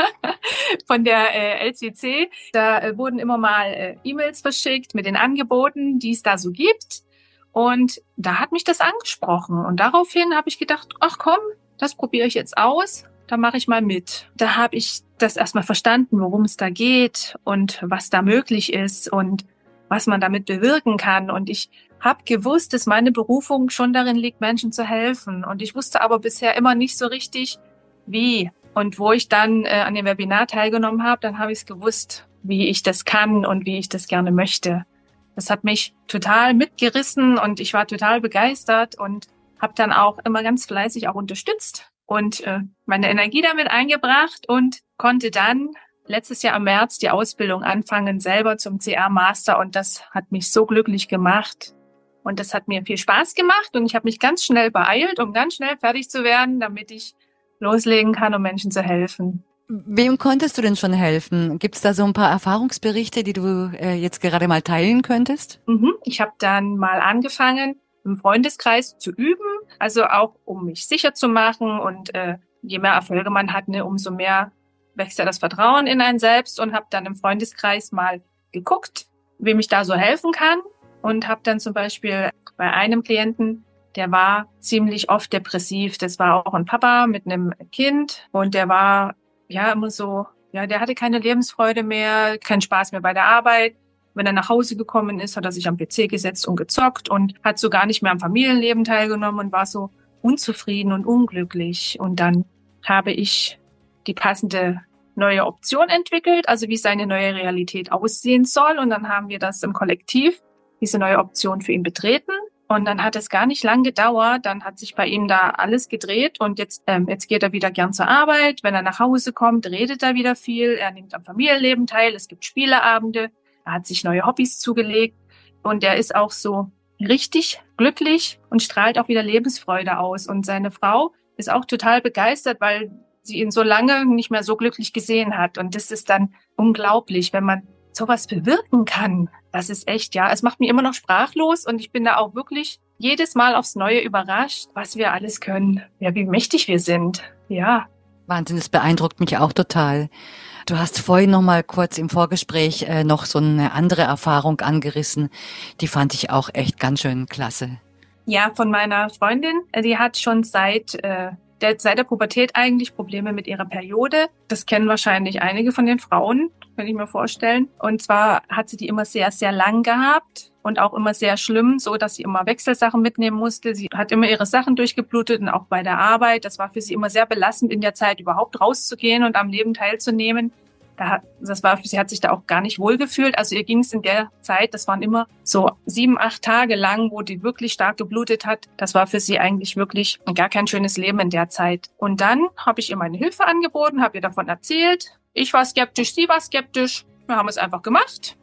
Von der äh, L C C. Da äh, wurden immer mal äh, E-Mails verschickt mit den Angeboten, die es da so gibt. Und da hat mich das angesprochen. Und daraufhin habe ich gedacht, ach komm, das probiere ich jetzt aus. Da mache ich mal mit. Da habe ich das erstmal verstanden, worum es da geht und was da möglich ist und was man damit bewirken kann. Und ich habe gewusst, dass meine Berufung schon darin liegt, Menschen zu helfen. Und ich wusste aber bisher immer nicht so richtig, wie. Und wo ich dann äh, an dem Webinar teilgenommen habe, dann habe ich es gewusst, wie ich das kann und wie ich das gerne möchte. Das hat mich total mitgerissen und ich war total begeistert und habe dann auch immer ganz fleißig auch unterstützt und äh, meine Energie damit eingebracht und konnte dann letztes Jahr im März die Ausbildung anfangen, selber zum C R-Master, und das hat mich so glücklich gemacht und das hat mir viel Spaß gemacht und ich habe mich ganz schnell beeilt, um ganz schnell fertig zu werden, damit ich loslegen kann, um Menschen zu helfen. Wem konntest du denn schon helfen? Gibt es da so ein paar Erfahrungsberichte, die du äh, jetzt gerade mal teilen könntest? Mhm. Ich habe dann mal angefangen, im Freundeskreis zu üben, also auch um mich sicher zu machen, und äh, je mehr Erfolge man hat, ne, umso mehr wächst ja das Vertrauen in einen selbst, und habe dann im Freundeskreis mal geguckt, wem ich da so helfen kann, und habe dann zum Beispiel bei einem Klienten, der war ziemlich oft depressiv. Das war auch ein Papa mit einem Kind und der war ja immer so, ja, der hatte keine Lebensfreude mehr, keinen Spaß mehr bei der Arbeit. Wenn er nach Hause gekommen ist, hat er sich am P C gesetzt und gezockt und hat so gar nicht mehr am Familienleben teilgenommen und war so unzufrieden und unglücklich. Und dann habe ich die passende neue Option entwickelt, also wie seine neue Realität aussehen soll. Und dann haben wir das im Kollektiv, diese neue Option für ihn betreten. Und dann hat es gar nicht lang gedauert, dann hat sich bei ihm da alles gedreht und jetzt ähm, jetzt geht er wieder gern zur Arbeit. Wenn er nach Hause kommt, redet er wieder viel, er nimmt am Familienleben teil, es gibt Spieleabende, er hat sich neue Hobbys zugelegt und er ist auch so richtig glücklich und strahlt auch wieder Lebensfreude aus. Und seine Frau ist auch total begeistert, weil sie ihn so lange nicht mehr so glücklich gesehen hat. Und das ist dann unglaublich, wenn man sowas bewirken kann. Das ist echt, ja. Es macht mich immer noch sprachlos und ich bin da auch wirklich jedes Mal aufs Neue überrascht, was wir alles können. Ja, wie mächtig wir sind. Ja. Wahnsinn, das beeindruckt mich auch total. Du hast vorhin noch mal kurz im Vorgespräch äh, noch so eine andere Erfahrung angerissen. Die fand ich auch echt ganz schön klasse. Ja, von meiner Freundin. Die hat schon seit äh, der, seit der Pubertät eigentlich Probleme mit ihrer Periode. Das kennen wahrscheinlich einige von den Frauen, kann ich mir vorstellen. Und zwar hat sie die immer sehr, sehr lang gehabt und auch immer sehr schlimm, so dass sie immer Wechselsachen mitnehmen musste. Sie hat immer ihre Sachen durchgeblutet und auch bei der Arbeit. Das war für sie immer sehr belastend, in der Zeit überhaupt rauszugehen und am Leben teilzunehmen. Da, das war, sie hat sich da auch gar nicht wohlgefühlt. Also ihr ging es in der Zeit, das waren immer so sieben, acht Tage lang, wo die wirklich stark geblutet hat. Das war für sie eigentlich wirklich gar kein schönes Leben in der Zeit. Und dann habe ich ihr meine Hilfe angeboten, habe ihr davon erzählt. Ich war skeptisch, sie war skeptisch. Wir haben es einfach gemacht.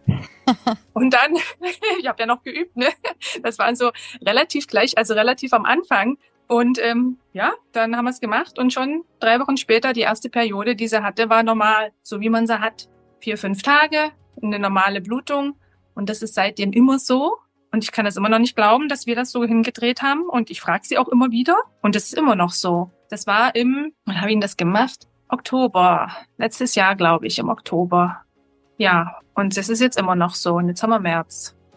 Und dann, ich habe ja noch geübt, ne? Das waren so relativ gleich, also relativ am Anfang. Und ähm, ja, dann haben wir es gemacht und schon drei Wochen später, die erste Periode, die sie hatte, war normal, so wie man sie hat. Vier, fünf Tage, eine normale Blutung. Und das ist seitdem immer so. Und ich kann das immer noch nicht glauben, dass wir das so hingedreht haben. Und ich frage sie auch immer wieder. Und das ist immer noch so. Das war im, wann habe ich denn das gemacht? Oktober. Letztes Jahr, glaube ich, im Oktober. Ja, und das ist jetzt immer noch so. Und jetzt haben wir März.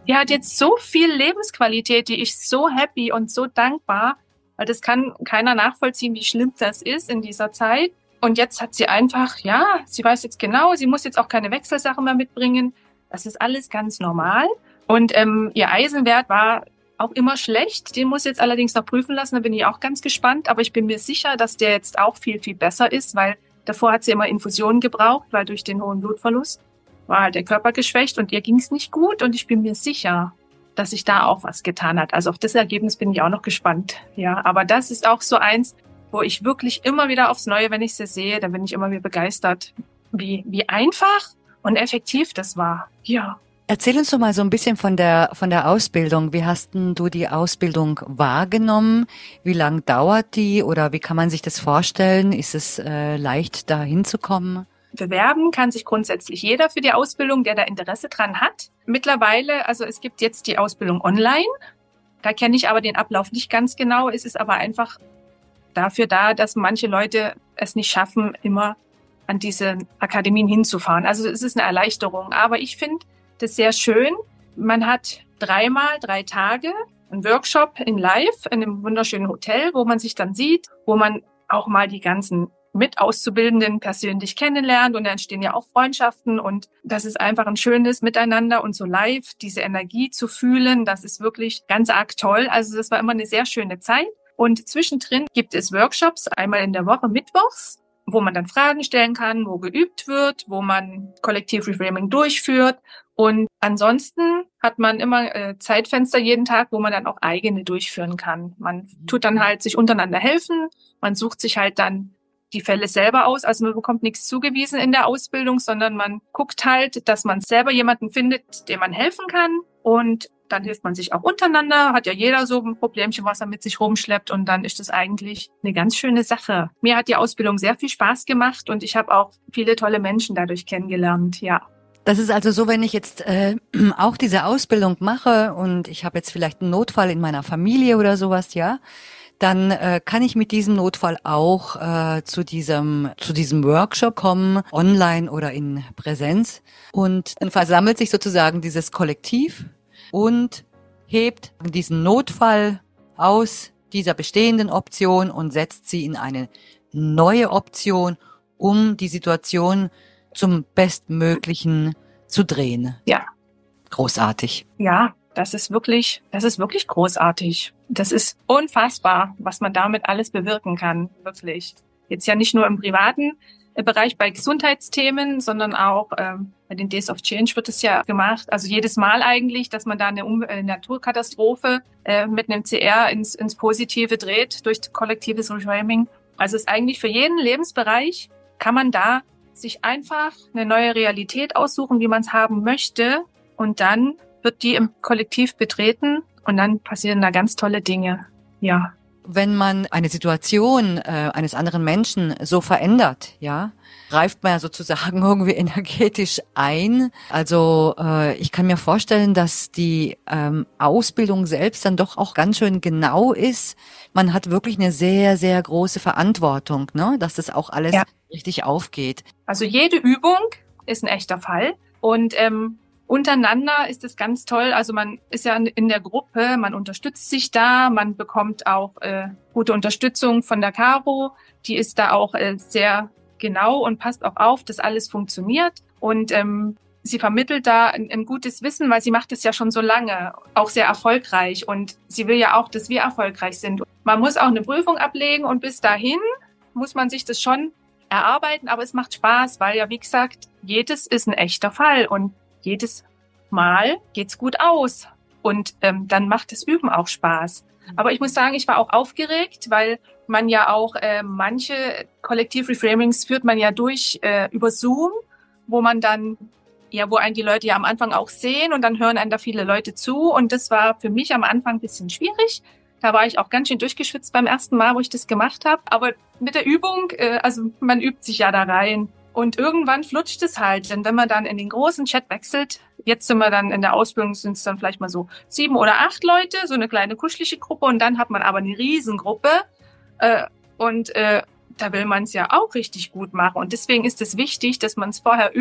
die hat jetzt so viel Lebensqualität, die ist so happy und so dankbar, weil das kann keiner nachvollziehen, wie schlimm das ist in dieser Zeit. Und jetzt hat sie einfach, ja, sie weiß jetzt genau, sie muss jetzt auch keine Wechselsachen mehr mitbringen. Das ist alles ganz normal. Und ähm, ihr Eisenwert war auch immer schlecht. Den muss ich jetzt allerdings noch prüfen lassen. Da bin ich auch ganz gespannt. Aber ich bin mir sicher, dass der jetzt auch viel, viel besser ist, weil davor hat sie immer Infusionen gebraucht, weil durch den hohen Blutverlust war halt der Körper geschwächt und ihr ging es nicht gut. Und ich bin mir sicher, dass sich da auch was getan hat. Also auf das Ergebnis bin ich auch noch gespannt. Ja, aber das ist auch so eins, wo ich wirklich immer wieder aufs Neue, wenn ich sie sehe, dann bin ich immer wieder begeistert, wie, wie einfach und effektiv das war. Ja. Erzähl uns doch mal so ein bisschen von der von der Ausbildung. Wie hast denn du die Ausbildung wahrgenommen? Wie lang dauert die oder wie kann man sich das vorstellen? Ist es äh, leicht, da hinzukommen? Bewerben kann sich grundsätzlich jeder für die Ausbildung, der da Interesse dran hat. Mittlerweile, also es gibt jetzt die Ausbildung online. Da kenne ich aber den Ablauf nicht ganz genau. Es ist aber einfach dafür da, dass manche Leute es nicht schaffen, immer an diese Akademien hinzufahren. Also es ist eine Erleichterung. Aber ich finde das sehr schön. Man hat dreimal drei Tage einen Workshop in Live in einem wunderschönen Hotel, wo man sich dann sieht, wo man auch mal die ganzen Mitauszubildenden persönlich kennenlernt und da entstehen ja auch Freundschaften und das ist einfach ein schönes Miteinander und so live diese Energie zu fühlen, das ist wirklich ganz arg toll. Also das war immer eine sehr schöne Zeit und zwischendrin gibt es Workshops einmal in der Woche mittwochs, wo man dann Fragen stellen kann, wo geübt wird, wo man Kollektiv Reframing durchführt. Und ansonsten hat man immer äh, Zeitfenster jeden Tag, wo man dann auch eigene durchführen kann. Man tut dann halt sich untereinander helfen. Man sucht sich halt dann die Fälle selber aus. Also man bekommt nichts zugewiesen in der Ausbildung, sondern man guckt halt, dass man selber jemanden findet, dem man helfen kann. Und dann hilft man sich auch untereinander. Hat ja jeder so ein Problemchen, was er mit sich rumschleppt. Und dann ist das eigentlich eine ganz schöne Sache. Mir hat die Ausbildung sehr viel Spaß gemacht und ich habe auch viele tolle Menschen dadurch kennengelernt, ja. Das ist also so, wenn ich jetzt äh, auch diese Ausbildung mache und ich habe jetzt vielleicht einen Notfall in meiner Familie oder sowas, ja, dann äh, kann ich mit diesem Notfall auch äh, zu diesem zu diesem Workshop kommen, online oder in Präsenz. Und dann versammelt sich sozusagen dieses Kollektiv und hebt diesen Notfall aus dieser bestehenden Option und setzt sie in eine neue Option, um die Situation zum Bestmöglichen zu drehen. Ja. Großartig. Ja, das ist wirklich, das ist wirklich großartig. Das ist unfassbar, was man damit alles bewirken kann, wirklich. Jetzt ja nicht nur im privaten Bereich bei Gesundheitsthemen, sondern auch ähm, bei den Days of Change wird es ja gemacht. Also jedes Mal eigentlich, dass man da eine um äh, Naturkatastrophe äh, mit einem C R ins, ins Positive dreht durch kollektives Reframing. Also ist eigentlich für jeden Lebensbereich kann man da sich einfach eine neue Realität aussuchen, wie man es haben möchte. Und dann wird die im Kollektiv betreten und dann passieren da ganz tolle Dinge. Ja. Wenn man eine Situation äh, eines anderen Menschen so verändert, ja, greift man ja sozusagen irgendwie energetisch ein. Also äh, ich kann mir vorstellen, dass die ähm, Ausbildung selbst dann doch auch ganz schön genau ist. Man hat wirklich eine sehr, sehr große Verantwortung, ne, dass das auch alles ja richtig aufgeht. Also jede Übung ist ein echter Fall und ähm, untereinander ist es ganz toll. Also man ist ja in der Gruppe, man unterstützt sich da, man bekommt auch äh, gute Unterstützung von der Caro. Die ist da auch äh, sehr genau und passt auch auf, dass alles funktioniert. Und ähm, sie vermittelt da ein, ein gutes Wissen, weil sie macht es ja schon so lange, auch sehr erfolgreich. Und sie will ja auch, dass wir erfolgreich sind. Man muss auch eine Prüfung ablegen und bis dahin muss man sich das schon erarbeiten, aber es macht Spaß, weil ja, wie gesagt, jedes ist ein echter Fall und jedes Mal geht's gut aus und ähm, dann macht das Üben auch Spaß. Aber ich muss sagen, ich war auch aufgeregt, weil man ja auch äh, manche Kollektiv-Reframings führt man ja durch äh, über Zoom, wo man dann, ja, wo einen die Leute ja am Anfang auch sehen und dann hören einen da viele Leute zu und das war für mich am Anfang ein bisschen schwierig. Da war ich auch ganz schön durchgeschwitzt beim ersten Mal, wo ich das gemacht habe. Aber mit der Übung, äh, also man übt sich ja da rein. Und irgendwann flutscht es halt. Denn wenn man dann in den großen Chat wechselt, jetzt sind wir dann in der Ausbildung, sind es dann vielleicht mal so sieben oder acht Leute, so eine kleine kuschelige Gruppe. Und dann hat man aber eine Riesengruppe. Äh, und äh, da will man es ja auch richtig gut machen. Und deswegen ist es wichtig, dass man es vorher übt,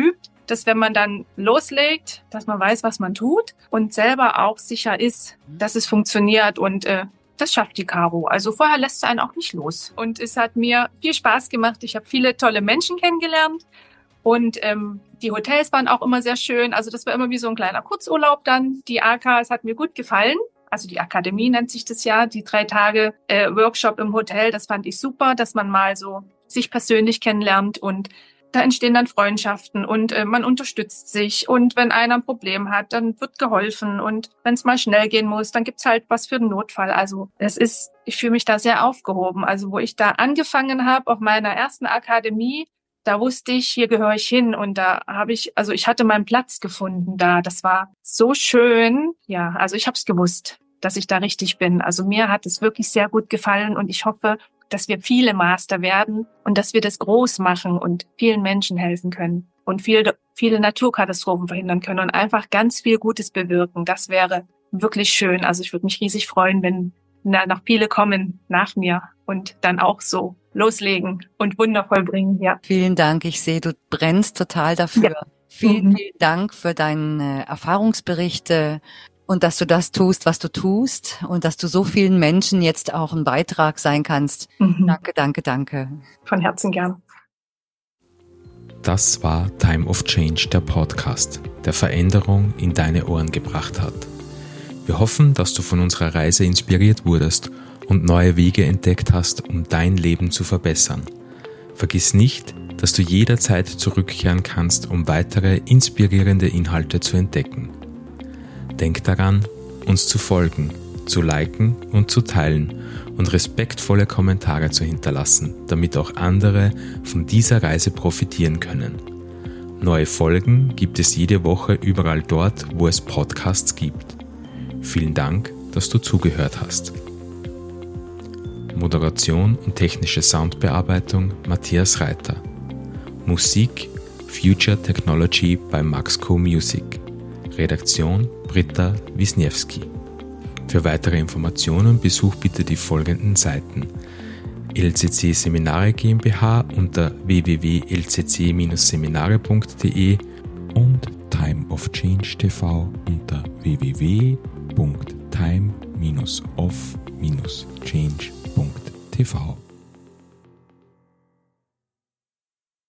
dass wenn man dann loslegt, dass man weiß, was man tut und selber auch sicher ist, dass es funktioniert und äh, das schafft die Caro. Also vorher lässt sie einen auch nicht los. Und es hat mir viel Spaß gemacht. Ich habe viele tolle Menschen kennengelernt und ähm, die Hotels waren auch immer sehr schön. Also das war immer wie so ein kleiner Kurzurlaub dann. Die A K, es hat mir gut gefallen. Also die Akademie nennt sich das ja, die drei Tage äh, Workshop im Hotel. Das fand ich super, dass man mal so sich persönlich kennenlernt und da entstehen dann Freundschaften und äh, man unterstützt sich. Und wenn einer ein Problem hat, dann wird geholfen. Und wenn es mal schnell gehen muss, dann gibt's halt was für den Notfall. Also es ist, ich fühle mich da sehr aufgehoben. Also wo ich da angefangen habe, auf meiner ersten Akademie, da wusste ich, hier gehöre ich hin. Und da habe ich, also ich hatte meinen Platz gefunden da. Das war so schön. Ja, also ich habe es gewusst, dass ich da richtig bin. Also mir hat es wirklich sehr gut gefallen und ich hoffe, dass wir viele Master werden und dass wir das groß machen und vielen Menschen helfen können und viele, viele Naturkatastrophen verhindern können und einfach ganz viel Gutes bewirken. Das wäre wirklich schön. Also ich würde mich riesig freuen, wenn na, noch viele kommen nach mir und dann auch so loslegen und wundervoll bringen. Ja. Vielen Dank. Ich sehe, du brennst total dafür. Ja. Vielen, mhm. vielen Dank für deine Erfahrungsberichte. Und dass du das tust, was du tust und dass du so vielen Menschen jetzt auch ein Beitrag sein kannst. Mhm. Danke, danke, danke. Von Herzen gern. Das war Time of Change, der Podcast, der Veränderung in deine Ohren gebracht hat. Wir hoffen, dass du von unserer Reise inspiriert wurdest und neue Wege entdeckt hast, um dein Leben zu verbessern. Vergiss nicht, dass du jederzeit zurückkehren kannst, um weitere inspirierende Inhalte zu entdecken. Denk daran, uns zu folgen, zu liken und zu teilen und respektvolle Kommentare zu hinterlassen, damit auch andere von dieser Reise profitieren können. Neue Folgen gibt es jede Woche überall dort, wo es Podcasts gibt. Vielen Dank, dass du zugehört hast. Moderation und technische Soundbearbeitung Matthias Reiter. Musik Future Technology bei Maxco Music. Redaktion Britta Wisniewski. Für weitere Informationen besuch bitte die folgenden Seiten: L C C Seminare GmbH unter w w w punkt l c c dash seminare punkt d e und Time of Change T V unter w w w punkt time dash of dash change punkt t v.